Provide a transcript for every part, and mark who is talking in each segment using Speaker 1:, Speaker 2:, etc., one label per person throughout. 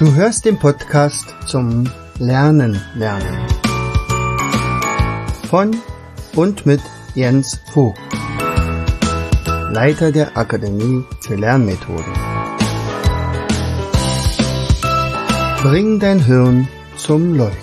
Speaker 1: Du hörst den Podcast zum Lernen. Von und mit Jens Vogt, Leiter der Akademie für Lernmethoden. Bring dein Hirn zum Leuchten.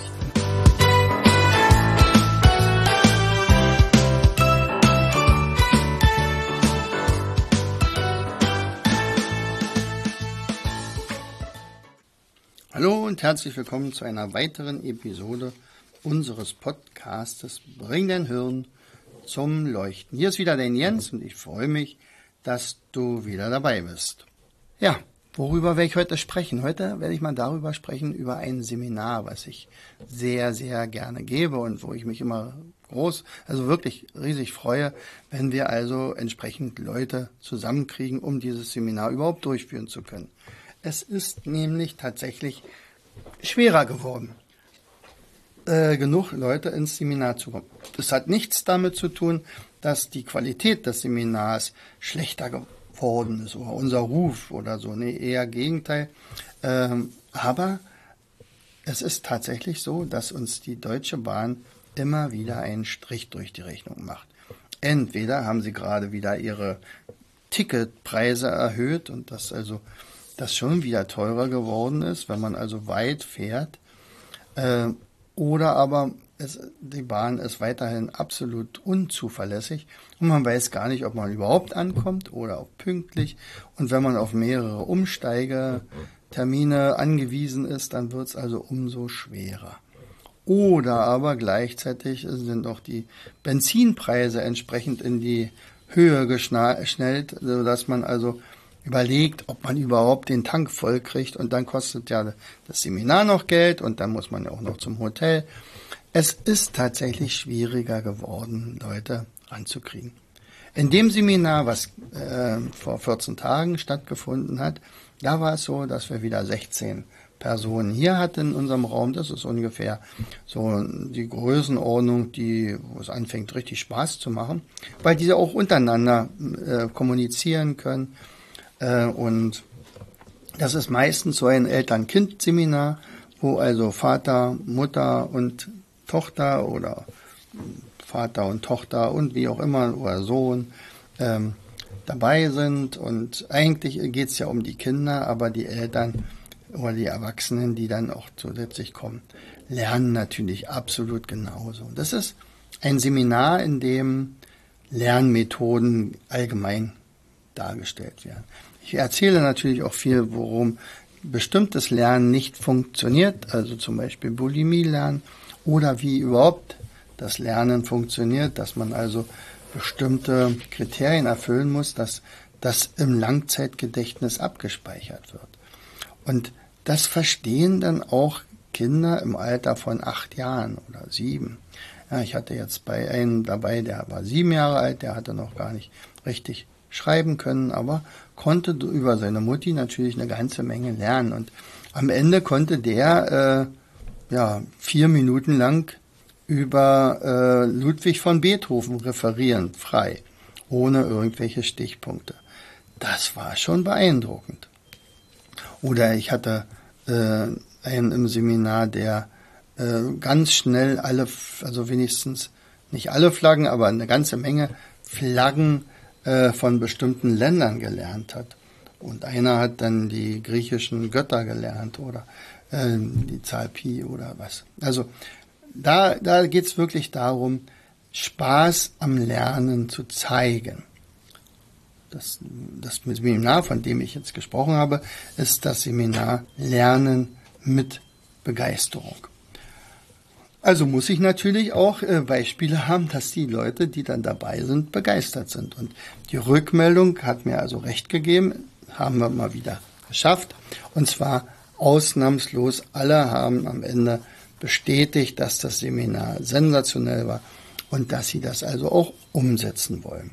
Speaker 1: Hallo und herzlich willkommen zu einer weiteren Episode unseres Podcastes Bring dein Hirn zum Leuchten. Hier ist wieder dein Jens und ich freue mich, dass du wieder dabei bist. Ja, worüber werde ich heute sprechen? Heute werde ich mal darüber sprechen, über ein Seminar, was ich sehr, sehr gerne gebe und wo ich mich immer wirklich riesig freue, wenn wir also entsprechend Leute zusammenkriegen, um dieses Seminar überhaupt durchführen zu können. Es ist nämlich tatsächlich schwerer geworden, genug Leute ins Seminar zu kommen. Das hat nichts damit zu tun, dass die Qualität des Seminars schlechter geworden ist oder unser Ruf oder so. Nee, eher Gegenteil. Aber es ist tatsächlich so, dass uns die Deutsche Bahn immer wieder einen Strich durch die Rechnung macht. Entweder haben sie gerade wieder ihre Ticketpreise erhöht und das schon wieder teurer geworden ist, wenn man also weit fährt, oder aber die Bahn ist weiterhin absolut unzuverlässig und man weiß gar nicht, ob man überhaupt ankommt oder auch pünktlich. Und wenn man auf mehrere Umsteigetermine angewiesen ist, dann wird es also umso schwerer. Oder aber gleichzeitig sind auch die Benzinpreise entsprechend in die Höhe geschnellt, sodass man also überlegt, ob man überhaupt den Tank voll kriegt und dann kostet ja das Seminar noch Geld und dann muss man ja auch noch zum Hotel. Es ist tatsächlich schwieriger geworden, Leute ranzukriegen. In dem Seminar, was vor 14 Tagen stattgefunden hat, da war es so, dass wir wieder 16 Personen hier hatten in unserem Raum. Das ist ungefähr so die Größenordnung, wo es anfängt, richtig Spaß zu machen, weil diese auch untereinander kommunizieren können. Und das ist meistens so ein Eltern-Kind-Seminar, wo also Vater, Mutter und Tochter oder Vater und Tochter und wie auch immer oder Sohn dabei sind. Und eigentlich geht es ja um die Kinder, aber die Eltern oder die Erwachsenen, die dann auch zusätzlich kommen, lernen natürlich absolut genauso. Das ist ein Seminar, in dem Lernmethoden allgemein dargestellt werden. Ich erzähle natürlich auch viel, worum bestimmtes Lernen nicht funktioniert, also zum Beispiel Bulimie-Lernen oder wie überhaupt das Lernen funktioniert, dass man also bestimmte Kriterien erfüllen muss, dass das im Langzeitgedächtnis abgespeichert wird. Und das verstehen dann auch Kinder im Alter von 8 Jahren oder 7. Ja, ich hatte jetzt bei einem dabei, der war 7 Jahre alt, der hatte noch gar nicht richtig schreiben können, aber konnte über seine Mutti natürlich eine ganze Menge lernen. Und am Ende konnte der 4 Minuten lang über Ludwig von Beethoven referieren, frei, ohne irgendwelche Stichpunkte. Das war schon beeindruckend. Oder ich hatte einen im Seminar, der ganz schnell wenigstens nicht alle Flaggen, aber eine ganze Menge Flaggen von bestimmten Ländern gelernt hat. Und einer hat dann die griechischen Götter gelernt oder die Zahl Pi oder was. Also da geht es wirklich darum, Spaß am Lernen zu zeigen. Das Seminar, von dem ich jetzt gesprochen habe, ist das Seminar Lernen mit Begeisterung. Also muss ich natürlich auch Beispiele haben, dass die Leute, die dann dabei sind, begeistert sind. Und die Rückmeldung hat mir also recht gegeben, haben wir mal wieder geschafft. Und zwar ausnahmslos alle haben am Ende bestätigt, dass das Seminar sensationell war und dass sie das also auch umsetzen wollen.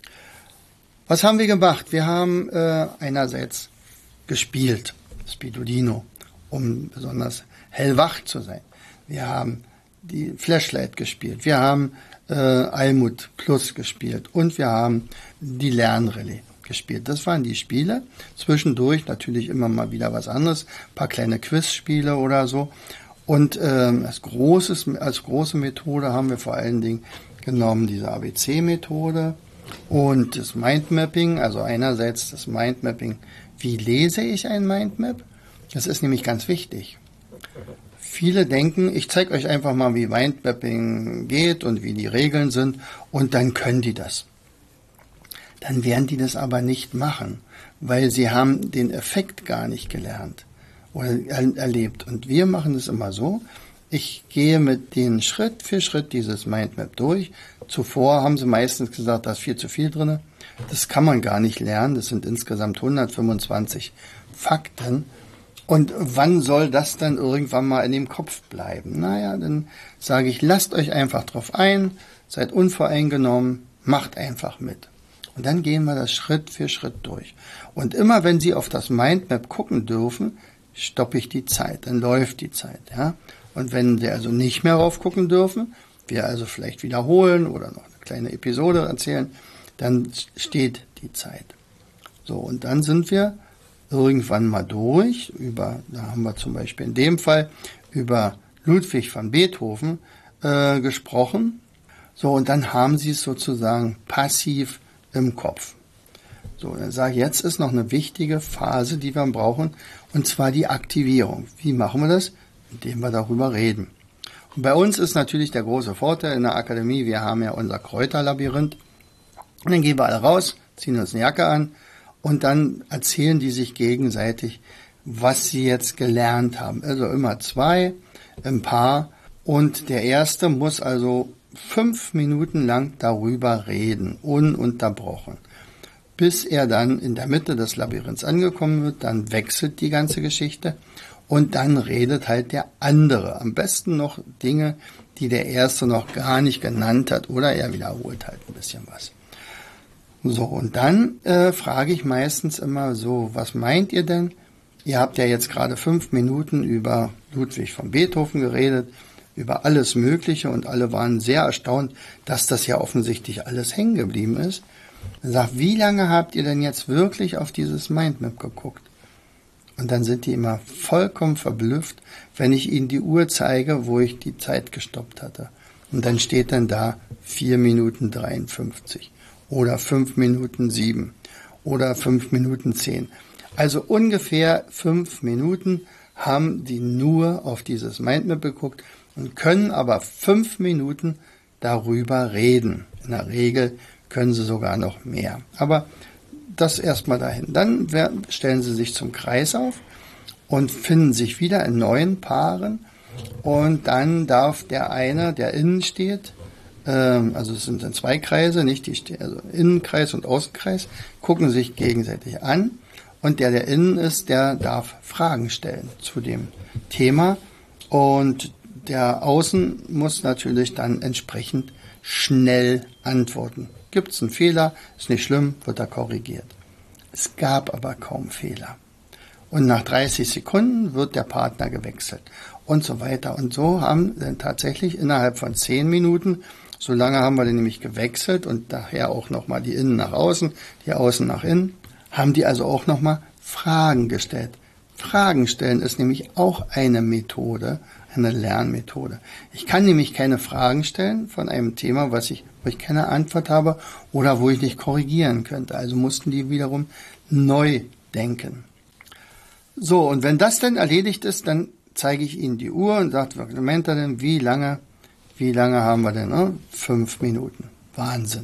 Speaker 1: Was haben wir gemacht? Wir haben einerseits gespielt, Spidolino, um besonders hellwach zu sein. Wir haben die Flashlight gespielt, wir haben Almut Plus gespielt und wir haben die Lernrallye gespielt. Das waren die Spiele. Zwischendurch natürlich immer mal wieder was anderes, ein paar kleine Quizspiele oder so. Und als große Methode haben wir vor allen Dingen genommen diese ABC-Methode und das Mindmapping. Also einerseits das Mindmapping, wie lese ich ein Mindmap? Das ist nämlich ganz wichtig. Viele denken, ich zeige euch einfach mal, wie Mindmapping geht und wie die Regeln sind und dann können die das. Dann werden die das aber nicht machen, weil sie haben den Effekt gar nicht gelernt oder erlebt. Und wir machen es immer so, ich gehe mit denen Schritt für Schritt dieses Mindmap durch. Zuvor haben sie meistens gesagt, da ist viel zu viel drin. Das kann man gar nicht lernen, das sind insgesamt 125 Fakten. Und wann soll das dann irgendwann mal in dem Kopf bleiben? Naja, dann sage ich, lasst euch einfach drauf ein, seid unvoreingenommen, macht einfach mit. Und dann gehen wir das Schritt für Schritt durch. Und immer wenn Sie auf das Mindmap gucken dürfen, stoppe ich die Zeit, dann läuft die Zeit. Ja? Und wenn Sie also nicht mehr rauf gucken dürfen, wir also vielleicht wiederholen oder noch eine kleine Episode erzählen, dann steht die Zeit. So, und dann sind wir irgendwann mal durch, da haben wir zum Beispiel in dem Fall über Ludwig van Beethoven gesprochen. So, und dann haben Sie es sozusagen passiv im Kopf. So, dann sage ich, jetzt ist noch eine wichtige Phase, die wir brauchen, und zwar die Aktivierung. Wie machen wir das? Indem wir darüber reden. Und bei uns ist natürlich der große Vorteil in der Akademie, wir haben ja unser Kräuterlabyrinth. Und dann gehen wir alle raus, ziehen uns eine Jacke an, und dann erzählen die sich gegenseitig, was sie jetzt gelernt haben. Also immer 2 im Paar. Und der Erste muss also 5 Minuten lang darüber reden, ununterbrochen. Bis er dann in der Mitte des Labyrinths angekommen wird, dann wechselt die ganze Geschichte und dann redet halt der andere. Am besten noch Dinge, die der Erste noch gar nicht genannt hat, oder er wiederholt halt ein bisschen was. So, und dann frage ich meistens immer so, was meint ihr denn? Ihr habt ja jetzt gerade 5 Minuten über Ludwig van Beethoven geredet, über alles Mögliche, und alle waren sehr erstaunt, dass das ja offensichtlich alles hängen geblieben ist. Dann sagt, wie lange habt ihr denn jetzt wirklich auf dieses Mindmap geguckt? Und dann sind die immer vollkommen verblüfft, wenn ich ihnen die Uhr zeige, wo ich die Zeit gestoppt hatte. Und dann steht dann da 4 Minuten 53. Oder 5 Minuten 7 oder 5 Minuten 10. Also ungefähr 5 Minuten haben die nur auf dieses Mindmap geguckt und können aber 5 Minuten darüber reden. In der Regel können sie sogar noch mehr. Aber das erstmal dahin. Dann stellen sie sich zum Kreis auf und finden sich wieder in neuen Paaren. Und dann darf der eine, der innen steht, also es sind dann 2 Kreise, nicht also Innenkreis und Außenkreis, gucken sich gegenseitig an, und der innen ist, der darf Fragen stellen zu dem Thema, und der Außen muss natürlich dann entsprechend schnell antworten. Gibt es einen Fehler, ist nicht schlimm, wird er korrigiert. Es gab aber kaum Fehler. Und nach 30 Sekunden wird der Partner gewechselt und so weiter. Und so haben dann tatsächlich innerhalb von 10 Minuten, so lange haben wir den nämlich gewechselt und daher auch nochmal die Innen nach außen, die Außen nach innen, haben die also auch nochmal Fragen gestellt. Fragen stellen ist nämlich auch eine Methode, eine Lernmethode. Ich kann nämlich keine Fragen stellen von einem Thema, wo ich keine Antwort habe oder wo ich nicht korrigieren könnte. Also mussten die wiederum neu denken. So, und wenn das dann erledigt ist, dann zeige ich Ihnen die Uhr und sage, wie lange haben wir denn? Ne? 5 Minuten. Wahnsinn.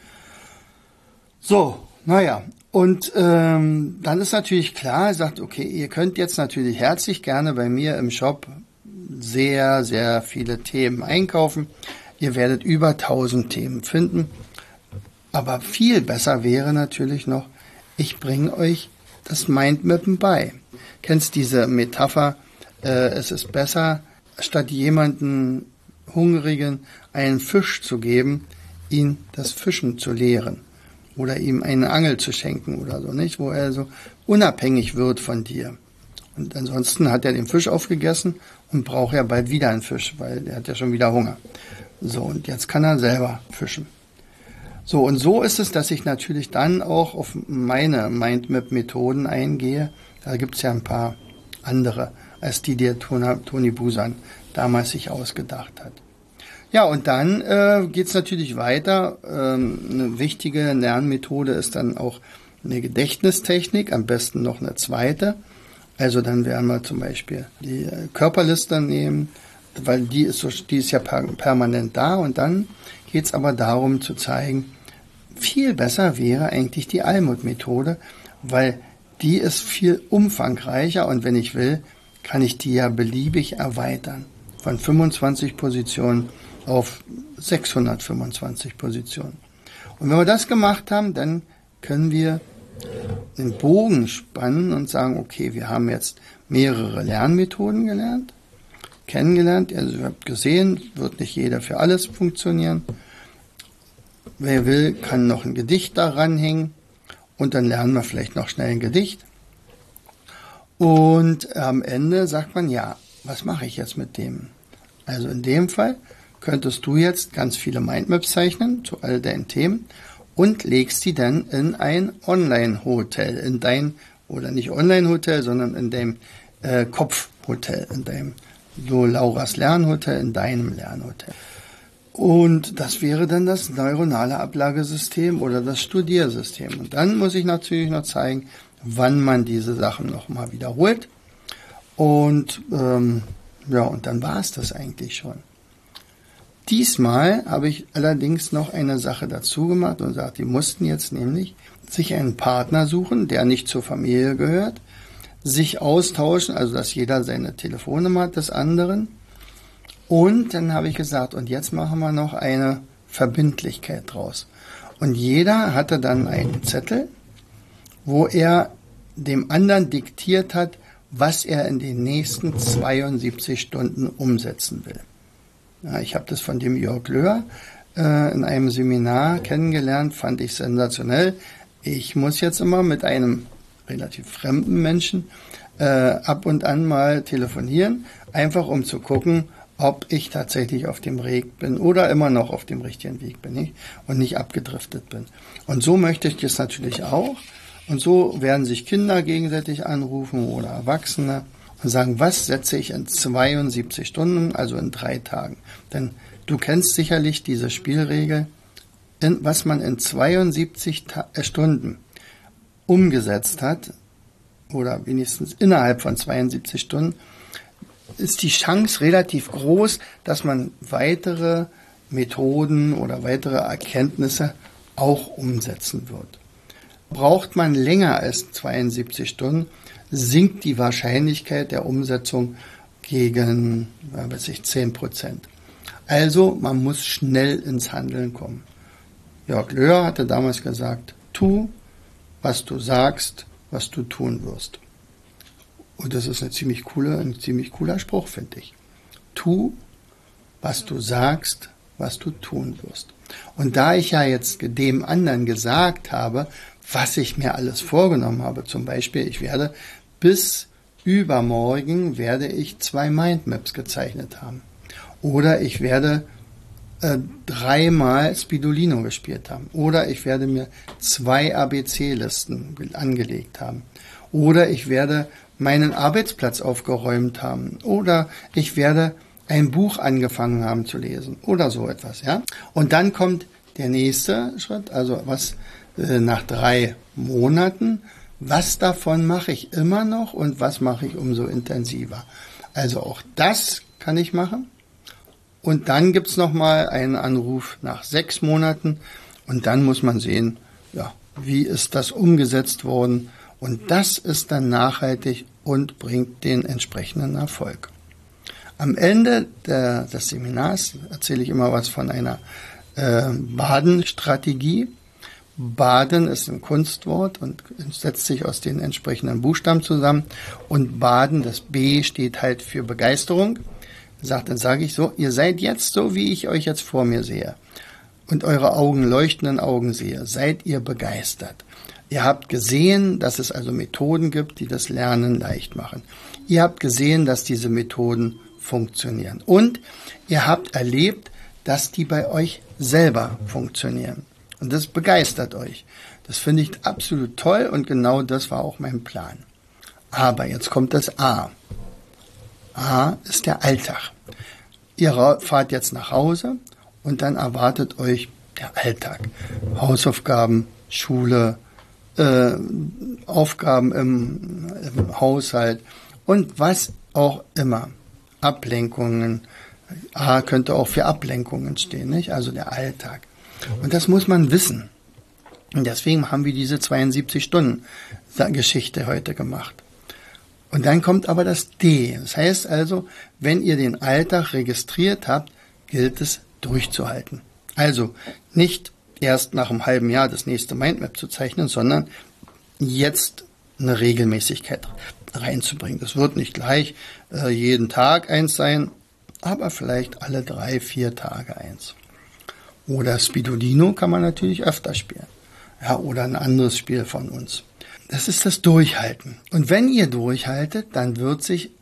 Speaker 1: So, naja. Und dann ist natürlich klar, er sagt, okay, ihr könnt jetzt natürlich herzlich gerne bei mir im Shop sehr, sehr viele Themen einkaufen. Ihr werdet über 1000 Themen finden. Aber viel besser wäre natürlich noch, ich bringe euch das Mindmappen bei. Kennst diese Metapher, es ist besser, statt jemanden Hungrigen einen Fisch zu geben, ihn das Fischen zu lehren. Oder ihm eine Angel zu schenken oder so, nicht? Wo er so unabhängig wird von dir. Und ansonsten hat er den Fisch aufgegessen und braucht ja bald wieder einen Fisch, weil er hat ja schon wieder Hunger. So, und jetzt kann er selber fischen. So, und so ist es, dass ich natürlich dann auch auf meine Mindmap-Methoden eingehe. Da gibt es ja ein paar andere, als die der Toni Busan damals sich ausgedacht hat. Ja, und dann geht es natürlich weiter. Eine wichtige Lernmethode ist dann auch eine Gedächtnistechnik, am besten noch eine zweite. Also dann werden wir zum Beispiel die Körperliste nehmen, weil die ist ja permanent da. Und dann geht es aber darum zu zeigen, viel besser wäre eigentlich die Almut-Methode, weil die ist viel umfangreicher und wenn ich will, kann ich die ja beliebig erweitern. Von 25 Positionen auf 625 Positionen. Und wenn wir das gemacht haben, dann können wir den Bogen spannen und sagen, okay, wir haben jetzt mehrere Lernmethoden kennengelernt. Also ihr habt gesehen, wird nicht jeder für alles funktionieren. Wer will, kann noch ein Gedicht daran hängen und dann lernen wir vielleicht noch schnell ein Gedicht. Und am Ende sagt man, ja, was mache ich jetzt mit dem? Also in dem Fall könntest du jetzt ganz viele Mindmaps zeichnen zu all deinen Themen und legst die dann in ein Online-Hotel, oder nicht Online-Hotel, sondern in deinem Kopfhotel, in deinem Lauras Lernhotel, in deinem Lernhotel. Und das wäre dann das neuronale Ablagesystem oder das Studiersystem. Und dann muss ich natürlich noch zeigen, wann man diese Sachen nochmal wiederholt. Und und dann war es das eigentlich schon. Diesmal habe ich allerdings noch eine Sache dazu gemacht und gesagt, die mussten jetzt nämlich sich einen Partner suchen, der nicht zur Familie gehört, sich austauschen, also dass jeder seine Telefonnummer hat des anderen. Und dann habe ich gesagt, und jetzt machen wir noch eine Verbindlichkeit draus. Und jeder hatte dann einen Zettel, wo er dem anderen diktiert hat, was er in den nächsten 72 Stunden umsetzen will. Ja, ich habe das von dem Jörg Löhr in einem Seminar kennengelernt, fand ich sensationell. Ich muss jetzt immer mit einem relativ fremden Menschen ab und an mal telefonieren, einfach um zu gucken, ob ich tatsächlich auf dem Weg bin oder immer noch auf dem richtigen Weg bin und nicht abgedriftet bin. Und so möchte ich das natürlich auch. Und so werden sich Kinder gegenseitig anrufen oder Erwachsene und sagen, was setze ich in 72 Stunden, also in 3 Tagen. Denn du kennst sicherlich diese Spielregel, was man in 72 Stunden umgesetzt hat, oder wenigstens innerhalb von 72 Stunden, ist die Chance relativ groß, dass man weitere Methoden oder weitere Erkenntnisse auch umsetzen wird. Braucht man länger als 72 Stunden, sinkt die Wahrscheinlichkeit der Umsetzung gegen 10%. Also man muss schnell ins Handeln kommen. Jörg Löhr hatte damals gesagt, tu, was du sagst, was du tun wirst. Und das ist ein ziemlich cooler Spruch, finde ich. Tu, was du sagst, was du tun wirst. Und da ich ja jetzt dem anderen gesagt habe, was ich mir alles vorgenommen habe, zum Beispiel, ich werde bis übermorgen 2 Mindmaps gezeichnet haben. Oder ich werde 3-mal Spidolino gespielt haben. Oder ich werde mir 2 ABC-Listen angelegt haben. Oder ich werde meinen Arbeitsplatz aufgeräumt haben. Oder ich werde ein Buch angefangen haben zu lesen. Oder so etwas, ja. Und dann kommt der nächste Schritt, also was nach 3 Monaten, was davon mache ich immer noch und was mache ich umso intensiver. Also auch das kann ich machen. Und dann gibt's noch mal einen Anruf nach 6 Monaten und dann muss man sehen, ja, wie ist das umgesetzt worden. Und das ist dann nachhaltig und bringt den entsprechenden Erfolg. Am Ende des Seminars erzähle ich immer was von einer Baden-Strategie. Baden ist ein Kunstwort und setzt sich aus den entsprechenden Buchstaben zusammen. Und Baden, das B, steht halt für Begeisterung. Dann sage ich so, ihr seid jetzt so, wie ich euch jetzt vor mir sehe und eure leuchtenden Augen sehe. Seid ihr begeistert? Ihr habt gesehen, dass es also Methoden gibt, die das Lernen leicht machen. Ihr habt gesehen, dass diese Methoden funktionieren. Und ihr habt erlebt, dass die bei euch selber funktionieren. Und das begeistert euch. Das finde ich absolut toll und genau das war auch mein Plan. Aber jetzt kommt das A. A ist der Alltag. Ihr fahrt jetzt nach Hause und dann erwartet euch der Alltag. Hausaufgaben, Schule, Aufgaben im Haushalt und was auch immer. Ablenkungen. A könnte auch für Ablenkungen stehen, nicht? Also der Alltag. Und das muss man wissen. Und deswegen haben wir diese 72-Stunden-Geschichte heute gemacht. Und dann kommt aber das D. Das heißt also, wenn ihr den Alltag registriert habt, gilt es durchzuhalten. Also nicht erst nach einem halben Jahr das nächste Mindmap zu zeichnen, sondern jetzt eine Regelmäßigkeit reinzubringen. Das wird nicht gleich jeden Tag eins sein, aber vielleicht alle 3-4 Tage eins. Oder Spidolino kann man natürlich öfter spielen. Ja, oder ein anderes Spiel von uns. Das ist das Durchhalten. Und wenn ihr durchhaltet, dann wird sich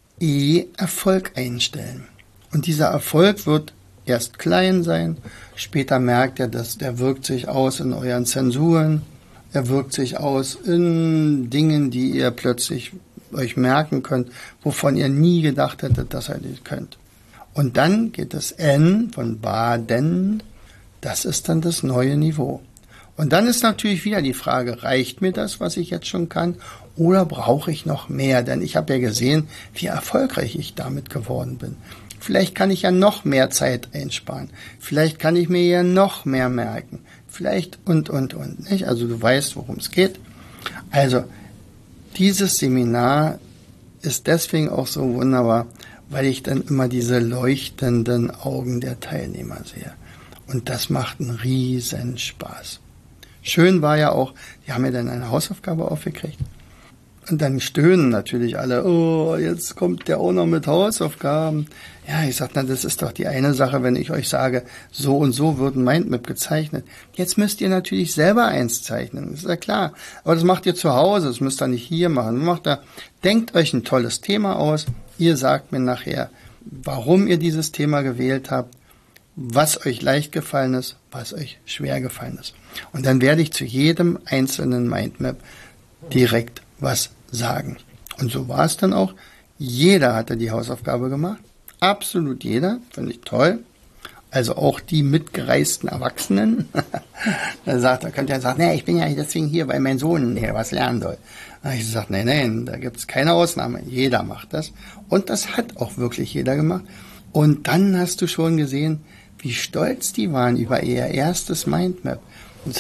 Speaker 1: Erfolg einstellen. Und dieser Erfolg wird erst klein sein, später merkt ihr, dass der wirkt sich aus in euren Zensuren, er wirkt sich aus in Dingen, die ihr plötzlich euch merken könnt, wovon ihr nie gedacht hättet, dass ihr das könnt. Und dann geht das N von Baden, das ist dann das neue Niveau. Und dann ist natürlich wieder die Frage, reicht mir das, was ich jetzt schon kann, oder brauche ich noch mehr? Denn ich habe ja gesehen, wie erfolgreich ich damit geworden bin. Vielleicht kann ich ja noch mehr Zeit einsparen. Vielleicht kann ich mir ja noch mehr merken. Vielleicht und, nicht? Also du weißt, worum es geht. Also dieses Seminar ist deswegen auch so wunderbar, weil ich dann immer diese leuchtenden Augen der Teilnehmer sehe. Und das macht einen riesen Spaß. Schön war ja auch, die haben mir dann eine Hausaufgabe aufgekriegt. Und dann stöhnen natürlich alle, oh, jetzt kommt der auch noch mit Hausaufgaben. Ja, ich sag, na, das ist doch die eine Sache, wenn ich euch sage, so und so wird ein Mindmap gezeichnet. Jetzt müsst ihr natürlich selber eins zeichnen, das ist ja klar. Aber das macht ihr zu Hause, das müsst ihr nicht hier machen. Denkt euch ein tolles Thema aus. Ihr sagt mir nachher, warum ihr dieses Thema gewählt habt, was euch leicht gefallen ist, was euch schwer gefallen ist. Und dann werde ich zu jedem einzelnen Mindmap direkt was sagen. Und so war es dann auch. Jeder hatte die Hausaufgabe gemacht. Absolut jeder. Finde ich toll. Also auch die mitgereisten Erwachsenen. Da könnt ihr sagen, nee, ich bin ja deswegen hier, weil mein Sohn hier was lernen soll. Da habe ich gesagt, nein, da gibt es keine Ausnahme. Jeder macht das. Und das hat auch wirklich jeder gemacht. Und dann hast du schon gesehen, wie stolz die waren über ihr erstes Mindmap. Und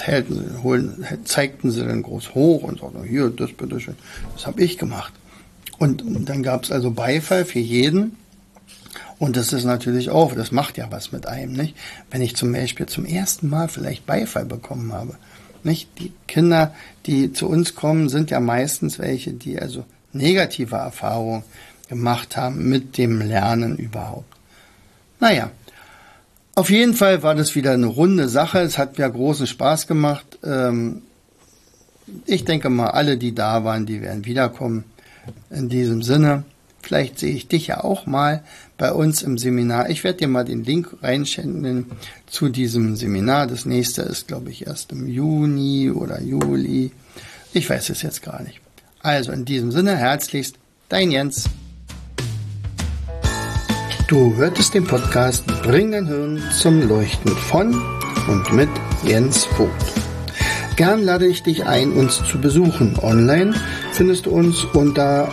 Speaker 1: zeigten sie dann groß hoch und sagten, hier, das bitteschön, das habe ich gemacht. Und dann gab es also Beifall für jeden. Und das ist natürlich auch, das macht ja was mit einem, nicht? Wenn ich zum Beispiel zum ersten Mal vielleicht Beifall bekommen habe, nicht? Die Kinder, die zu uns kommen, sind ja meistens welche, die also negative Erfahrungen gemacht haben mit dem Lernen überhaupt. Naja, auf jeden Fall war das wieder eine runde Sache. Es hat mir großen Spaß gemacht. Ich denke mal, alle, die da waren, die werden wiederkommen. In diesem Sinne, vielleicht sehe ich dich ja auch mal bei uns im Seminar. Ich werde dir mal den Link reinschenken zu diesem Seminar. Das nächste ist, glaube ich, erst im Juni oder Juli. Ich weiß es jetzt gar nicht. Also in diesem Sinne, herzlichst, dein Jens. Du hörtest den Podcast Bring dein Hirn zum Leuchten von und mit Jens Vogt. Gern lade ich dich ein, uns zu besuchen. Online findest du uns unter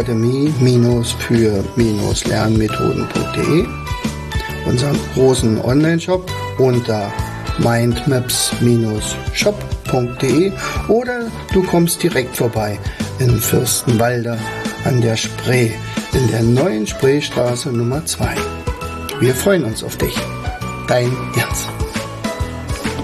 Speaker 1: akademie-für-lernmethoden.de, unseren großen Online-Shop unter mindmaps-shop.de oder du kommst direkt vorbei in Fürstenwalde an der Spree, in der neuen Spreestraße Nummer 2. Wir freuen uns auf dich. Dein Jens.